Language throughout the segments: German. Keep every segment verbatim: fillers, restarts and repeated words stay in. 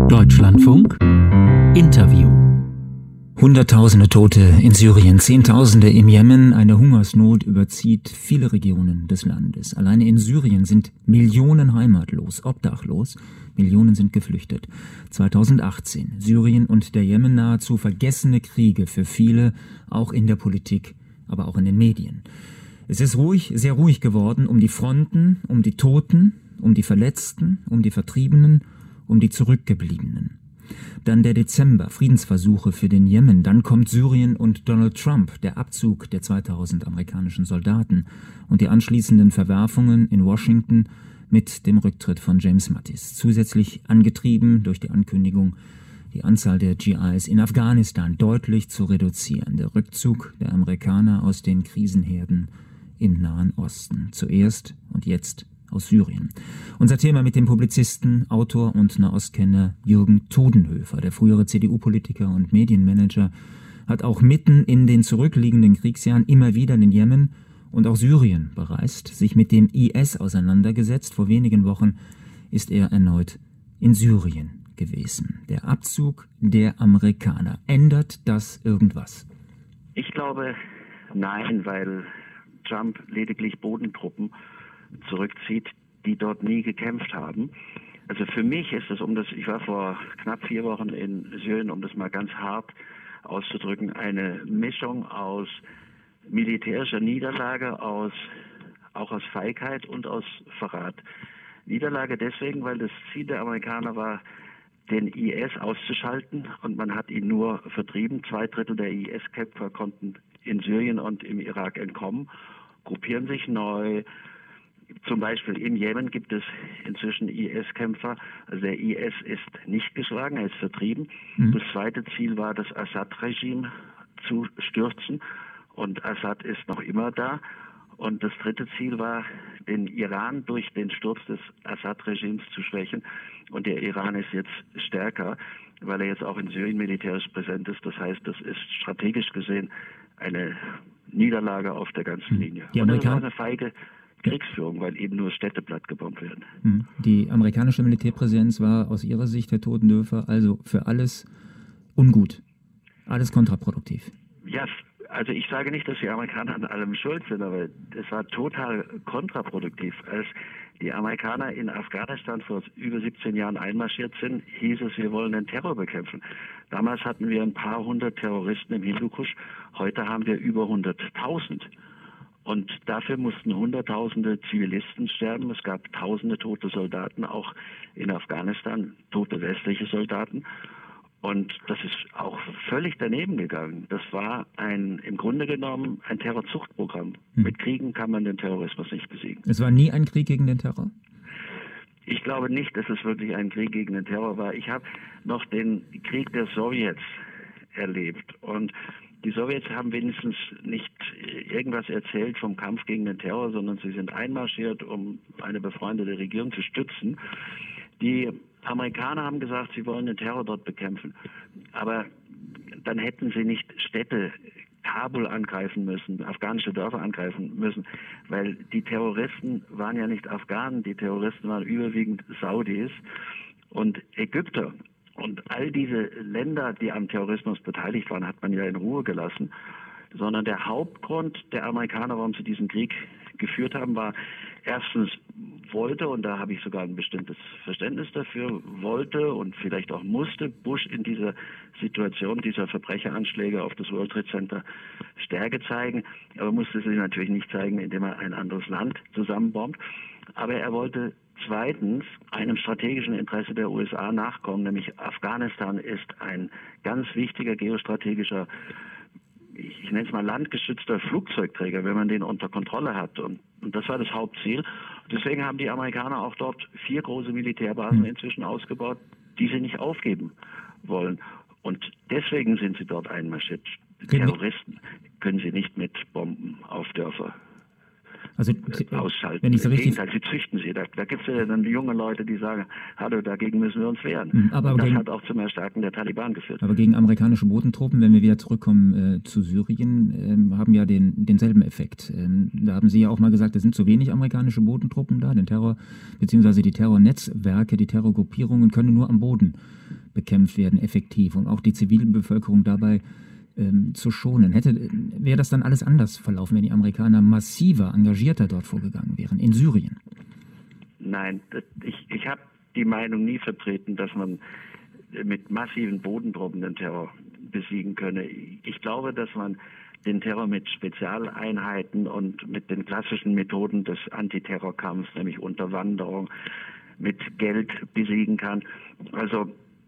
Deutschlandfunk Interview. Hunderttausende Tote in Syrien, Zehntausende im Jemen, eine Hungersnot überzieht viele Regionen des Landes. Alleine in Syrien sind Millionen heimatlos, obdachlos, Millionen sind geflüchtet. zweitausendachtzehn, Syrien und der Jemen, nahezu vergessene Kriege für viele, auch in der Politik, aber auch in den Medien. Es ist ruhig, sehr ruhig geworden um die Fronten, um die Toten, um die Verletzten, um die Vertriebenen, um die Zurückgebliebenen. Dann der Dezember, Friedensversuche für den Jemen. Dann kommt Syrien und Donald Trump, der Abzug der zweitausend amerikanischen Soldaten und die anschließenden Verwerfungen in Washington mit dem Rücktritt von James Mattis. Zusätzlich angetrieben durch die Ankündigung, die Anzahl der G Is in Afghanistan deutlich zu reduzieren. Der Rückzug der Amerikaner aus den Krisenherden im Nahen Osten. Zuerst und jetzt aus Syrien. Unser Thema mit dem Publizisten, Autor und Nahostkenner Jürgen Todenhöfer. Der frühere C D U-Politiker und Medienmanager hat auch mitten in den zurückliegenden Kriegsjahren immer wieder den Jemen und auch Syrien bereist, sich mit dem I S auseinandergesetzt. Vor wenigen Wochen ist er erneut in Syrien gewesen. Der Abzug der Amerikaner. Ändert das irgendwas? Ich glaube, nein, weil Trump lediglich Bodentruppen zurückzieht, die dort nie gekämpft haben. Also für mich ist es, um das, ich war vor knapp vier Wochen in Syrien, um das mal ganz hart auszudrücken, eine Mischung aus militärischer Niederlage, aus auch aus Feigheit und aus Verrat. Niederlage deswegen, weil das Ziel der Amerikaner war, den I S auszuschalten, und man hat ihn nur vertrieben. Zwei Drittel der I S-Kämpfer konnten in Syrien und im Irak entkommen, gruppieren sich neu. Zum Beispiel im Jemen gibt es inzwischen I S-Kämpfer. Also der I S ist nicht geschlagen, er ist vertrieben. Mhm. Das zweite Ziel war, das Assad-Regime zu stürzen. Und Assad ist noch immer da. Und das dritte Ziel war, den Iran durch den Sturz des Assad-Regimes zu schwächen. Und der Iran ist jetzt stärker, weil er jetzt auch in Syrien militärisch präsent ist. Das heißt, das ist strategisch gesehen eine Niederlage auf der ganzen Linie. Die Und das ist Amerikaner eine feige Kriegsführung, weil eben nur Städte plattgebombt werden. Die amerikanische Militärpräsenz war aus Ihrer Sicht, Herr Todenhöfer, also für alles ungut, alles kontraproduktiv. Ja, also ich sage nicht, dass die Amerikaner an allem schuld sind, aber es war total kontraproduktiv. Als die Amerikaner in Afghanistan vor über siebzehn Jahren einmarschiert sind, hieß es, wir wollen den Terror bekämpfen. Damals hatten wir ein paar hundert Terroristen im Hindukusch, heute haben wir über hunderttausend. Und dafür mussten Hunderttausende Zivilisten sterben. Es gab tausende tote Soldaten, auch in Afghanistan, tote westliche Soldaten. Und das ist auch völlig daneben gegangen. Das war ein, im Grunde genommen ein Terrorzuchtprogramm. Hm. Mit Kriegen kann man den Terrorismus nicht besiegen. Es war nie ein Krieg gegen den Terror? Ich glaube nicht, dass es wirklich ein Krieg gegen den Terror war. Ich habe noch den Krieg der Sowjets erlebt. Und die Sowjets haben wenigstens nicht irgendwas erzählt vom Kampf gegen den Terror, sondern sie sind einmarschiert, um eine befreundete Regierung zu stützen. Die Amerikaner haben gesagt, sie wollen den Terror dort bekämpfen. Aber dann hätten sie nicht Städte, Kabul angreifen müssen, afghanische Dörfer angreifen müssen, weil die Terroristen waren ja nicht Afghanen, die Terroristen waren überwiegend Saudis und Ägypter. Und all diese Länder, die am Terrorismus beteiligt waren, hat man ja in Ruhe gelassen. Sondern der Hauptgrund der Amerikaner, warum sie diesen Krieg geführt haben, war erstens wollte, und da habe ich sogar ein bestimmtes Verständnis dafür, wollte und vielleicht auch musste Bush in dieser Situation dieser Verbrecheranschläge auf das World Trade Center Stärke zeigen. Aber musste sie natürlich nicht zeigen, indem er ein anderes Land zusammenbombt. Aber er wollte zweitens einem strategischen Interesse der U S A nachkommen, nämlich Afghanistan ist ein ganz wichtiger geostrategischer, ich nenne es mal landgeschützter Flugzeugträger, wenn man den unter Kontrolle hat. Und, und das war das Hauptziel. Deswegen haben die Amerikaner auch dort vier große Militärbasen inzwischen ausgebaut, die sie nicht aufgeben wollen. Und deswegen sind sie dort einmarschiert. Terroristen können sie nicht mit Bomben auf Dörfer also, äh, ausschalten. Wenn ich Im richtig Gegenteil, sie züchten sie. Da, da gibt es ja dann junge Leute, die sagen, hallo, dagegen müssen wir uns wehren. Aber, aber Und das gegen, hat auch zum Erstarken der Taliban geführt. Aber gegen amerikanische Bodentruppen, wenn wir wieder zurückkommen äh, zu Syrien, ähm, haben ja den, denselben Effekt. Ähm, da haben Sie ja auch mal gesagt, es sind zu wenig amerikanische Bodentruppen da. Den Terror bzw. die Terrornetzwerke, die Terrorgruppierungen können nur am Boden bekämpft werden, effektiv. Und auch die Zivilbevölkerung dabei ähm, zu schonen. Hätte, wäre das dann alles anders verlaufen, wenn die Amerikaner massiver, engagierter dort vorgegangen wären, in Syrien? Nein, das, ich, ich habe die Meinung nie vertreten, dass man mit massiven Bodentruppen den Terror besiegen könne. Ich glaube, dass man den Terror mit Spezialeinheiten und mit den klassischen Methoden des Antiterrorkampfs, nämlich Unterwanderung, mit Geld besiegen kann. Also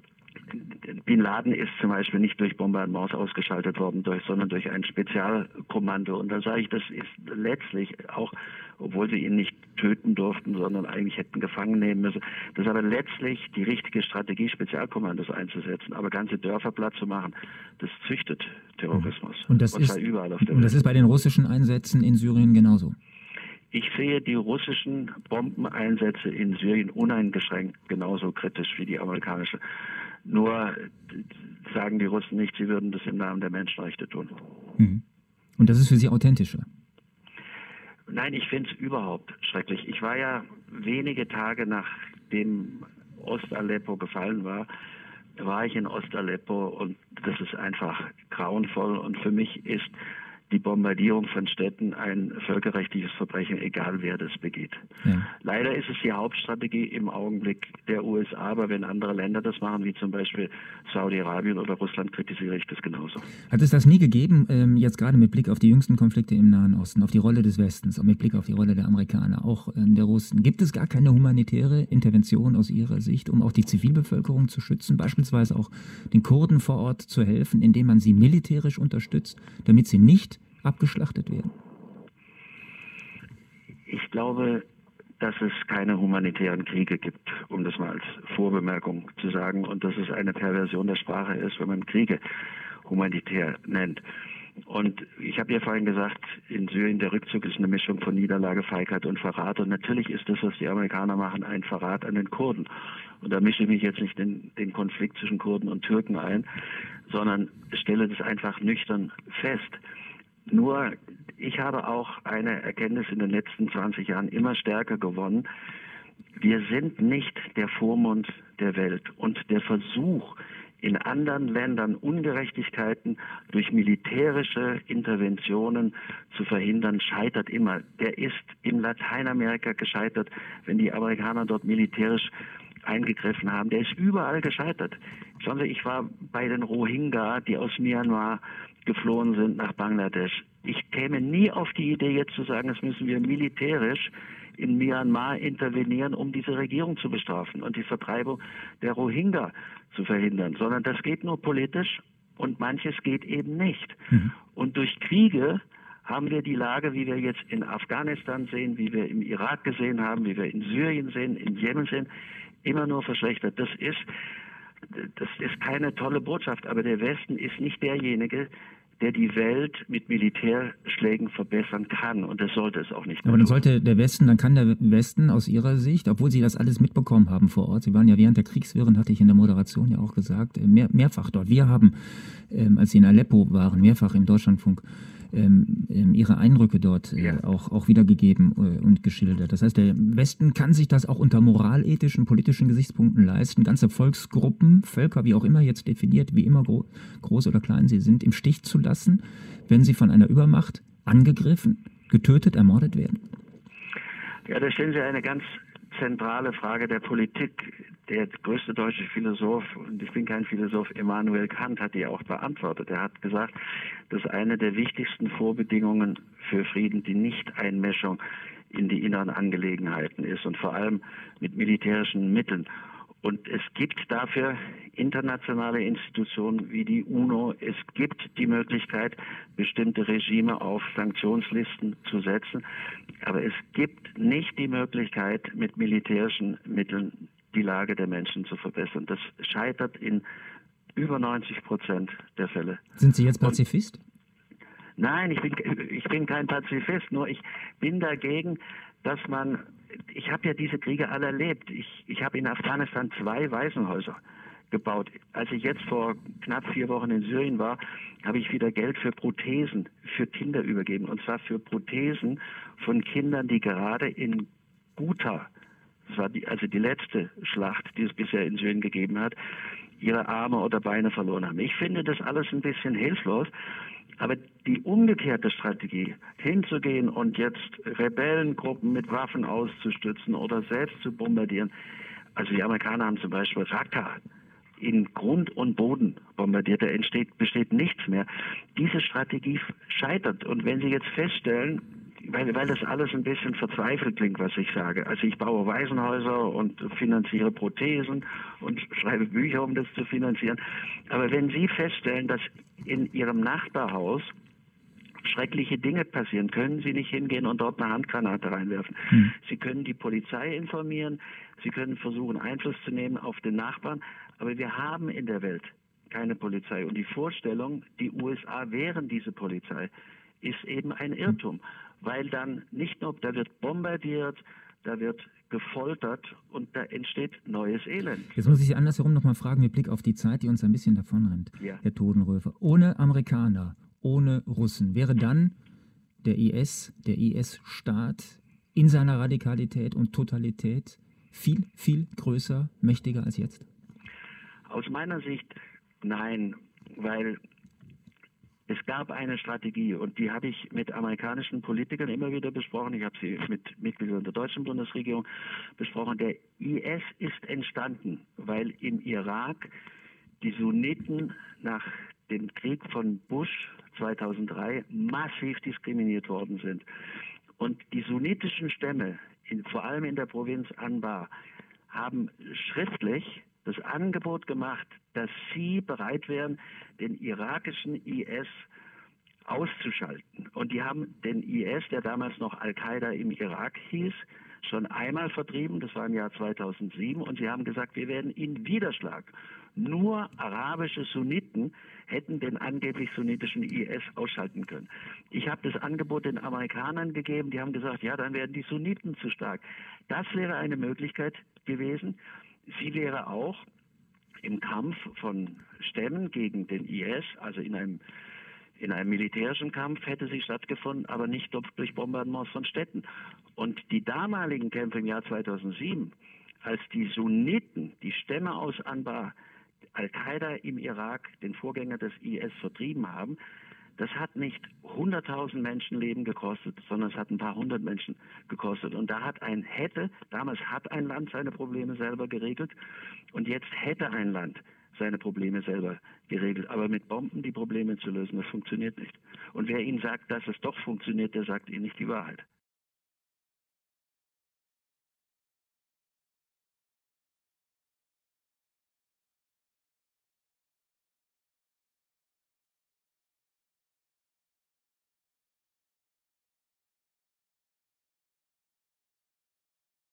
Bin Laden ist zum Beispiel nicht durch Bombardements ausgeschaltet worden, durch, sondern durch ein Spezialkommando. Und da sage ich, das ist letztlich auch, obwohl sie ihn nicht töten durften, sondern eigentlich hätten gefangen nehmen müssen, das ist aber letztlich die richtige Strategie, Spezialkommandos einzusetzen. Aber ganze Dörfer platt zu machen, das züchtet Terrorismus. Und das, und ist, überall auf der und das ist bei den russischen Einsätzen in Syrien genauso? Ich sehe die russischen Bombeneinsätze in Syrien uneingeschränkt genauso kritisch wie die amerikanischen. Nur sagen die Russen nicht, sie würden das im Namen der Menschenrechte tun. Mhm. Und das ist für Sie authentischer? Nein, ich finde es überhaupt schrecklich. Ich war ja wenige Tage nachdem Ost-Aleppo gefallen war, war ich in Ost-Aleppo und das ist einfach grauenvoll. Und für mich ist die Bombardierung von Städten ein völkerrechtliches Verbrechen, egal wer das begeht. Ja. Leider ist es die Hauptstrategie im Augenblick der U S A, aber wenn andere Länder das machen, wie zum Beispiel Saudi-Arabien oder Russland, kritisiere ich das genauso. Hat es das nie gegeben, ähm, jetzt gerade mit Blick auf die jüngsten Konflikte im Nahen Osten, auf die Rolle des Westens, auch mit Blick auf die Rolle der Amerikaner, auch ähm, der Russen, gibt es gar keine humanitäre Intervention aus Ihrer Sicht, um auch die Zivilbevölkerung zu schützen, beispielsweise auch den Kurden vor Ort zu helfen, indem man sie militärisch unterstützt, damit sie nicht abgeschlachtet werden? Ich glaube, dass es keine humanitären Kriege gibt, um das mal als Vorbemerkung zu sagen, und dass es eine Perversion der Sprache ist, wenn man Kriege humanitär nennt. Und ich habe ja vorhin gesagt, in Syrien der Rückzug ist eine Mischung von Niederlage, Feigheit und Verrat. Und natürlich ist das, was die Amerikaner machen, ein Verrat an den Kurden. Und da mische ich mich jetzt nicht in den Konflikt zwischen Kurden und Türken ein, sondern stelle das einfach nüchtern fest. Nur, ich habe auch eine Erkenntnis in den letzten zwanzig Jahren immer stärker gewonnen. Wir sind nicht der Vormund der Welt. Und der Versuch, in anderen Ländern Ungerechtigkeiten durch militärische Interventionen zu verhindern, scheitert immer. Der ist in Lateinamerika gescheitert, wenn die Amerikaner dort militärisch eingegriffen haben. Der ist überall gescheitert. Schauen Sie, ich war bei den Rohingya, die aus Myanmar geflohen sind nach Bangladesch. Ich käme nie auf die Idee, jetzt zu sagen, das müssen wir militärisch in Myanmar intervenieren, um diese Regierung zu bestrafen und die Vertreibung der Rohingya zu verhindern, sondern das geht nur politisch und manches geht eben nicht. Mhm. Und durch Kriege haben wir die Lage, wie wir jetzt in Afghanistan sehen, wie wir im Irak gesehen haben, wie wir in Syrien sehen, in Jemen sehen, immer nur verschlechtert. Das ist, das ist keine tolle Botschaft, aber der Westen ist nicht derjenige, der die Welt mit Militärschlägen verbessern kann. Und das sollte es auch nicht mehr Aber dann tun. sollte der Westen, dann kann der Westen aus Ihrer Sicht, obwohl Sie das alles mitbekommen haben vor Ort, Sie waren ja während der Kriegswirren, hatte ich in der Moderation ja auch gesagt, mehr, mehrfach dort. Wir haben, ähm, als Sie in Aleppo waren, mehrfach im Deutschlandfunk ähm, Ihre Eindrücke dort äh, ja. auch, auch wiedergegeben äh, und geschildert. Das heißt, der Westen kann sich das auch unter moralethischen, politischen Gesichtspunkten leisten, ganze Volksgruppen, Völker, wie auch immer jetzt definiert, wie immer gro groß oder klein sie sind, im Stich zu lassen, wenn sie von einer Übermacht angegriffen, getötet, ermordet werden? Ja, da stellen Sie eine ganz zentrale Frage der Politik. Der größte deutsche Philosoph, und ich bin kein Philosoph, Immanuel Kant, hat die auch beantwortet. Er hat gesagt, dass eine der wichtigsten Vorbedingungen für Frieden die Nichteinmischung in die inneren Angelegenheiten ist und vor allem mit militärischen Mitteln. Und es gibt dafür internationale Institutionen wie die UNO. Es gibt die Möglichkeit, bestimmte Regime auf Sanktionslisten zu setzen. Aber es gibt nicht die Möglichkeit, mit militärischen Mitteln die Lage der Menschen zu verbessern. Das scheitert in über neunzig Prozent der Fälle. Sind Sie jetzt Pazifist? Nein, ich bin, ich bin kein Pazifist, nur ich bin dagegen, dass man, ich habe ja diese Kriege alle erlebt. Ich, ich habe in Afghanistan zwei Waisenhäuser gebaut. Als ich jetzt vor knapp vier Wochen in Syrien war, habe ich wieder Geld für Prothesen für Kinder übergeben. Und zwar für Prothesen von Kindern, die gerade in Ghouta, das war die, also die letzte Schlacht, die es bisher in Syrien gegeben hat, ihre Arme oder Beine verloren haben. Ich finde das alles ein bisschen hilflos. Aber die umgekehrte Strategie, hinzugehen und jetzt Rebellengruppen mit Waffen auszustützen oder selbst zu bombardieren, also die Amerikaner haben zum Beispiel Raqqa in Grund und Boden bombardiert, da entsteht, besteht nichts mehr. Diese Strategie scheitert. Und wenn Sie jetzt feststellen, weil, weil das alles ein bisschen verzweifelt klingt, was ich sage. Also ich baue Waisenhäuser und finanziere Prothesen und schreibe Bücher, um das zu finanzieren. Aber wenn Sie feststellen, dass in Ihrem Nachbarhaus schreckliche Dinge passieren, können Sie nicht hingehen und dort eine Handgranate reinwerfen. Hm. Sie können die Polizei informieren, Sie können versuchen, Einfluss zu nehmen auf den Nachbarn, aber wir haben in der Welt keine Polizei. Und die Vorstellung, die U S A wären diese Polizei, ist eben ein Irrtum, weil dann nicht nur, da wird bombardiert, da wird gefoltert und da entsteht neues Elend. Jetzt muss ich Sie andersherum noch mal fragen, mit Blick auf die Zeit, die uns ein bisschen davonrennt, ja. Herr Todenröfer. Ohne Amerikaner, ohne Russen, wäre dann der I S, der I S-Staat in seiner Radikalität und Totalität viel, viel größer, mächtiger als jetzt? Aus meiner Sicht nein, weil es gab eine Strategie und die habe ich mit amerikanischen Politikern immer wieder besprochen. Ich habe sie mit Mitgliedern der deutschen Bundesregierung besprochen. Der I S ist entstanden, weil im Irak die Sunniten nach dem Krieg von Bush zweitausenddrei massiv diskriminiert worden sind. Und die sunnitischen Stämme, in, vor allem in der Provinz Anbar, haben schriftlich das Angebot gemacht, dass sie bereit wären, den irakischen I S auszuschalten. Und die haben den I S, der damals noch Al-Qaida im Irak hieß, schon einmal vertrieben, das war im Jahr zweitausendsieben, und sie haben gesagt, wir werden ihn widerschlagen. Nur arabische Sunniten hätten den angeblich sunnitischen I S ausschalten können. Ich habe das Angebot den Amerikanern gegeben, die haben gesagt, ja, dann werden die Sunniten zu stark. Das wäre eine Möglichkeit gewesen. Sie wäre auch im Kampf von Stämmen gegen den I S, also in einem, in einem militärischen Kampf hätte sie stattgefunden, aber nicht durch Bombardements von Städten. Und die damaligen Kämpfe im Jahr zweitausendsieben, als die Sunniten, die Stämme aus Anbar, Al-Qaida im Irak, den Vorgänger des I S, vertrieben haben, das hat nicht hunderttausend Menschenleben gekostet, sondern es hat ein paar hundert Menschen gekostet. Und da hat ein hätte, damals hat ein Land seine Probleme selber geregelt und jetzt hätte ein Land seine Probleme selber geregelt. Aber mit Bomben die Probleme zu lösen, das funktioniert nicht. Und wer Ihnen sagt, dass es doch funktioniert, der sagt Ihnen nicht die Wahrheit.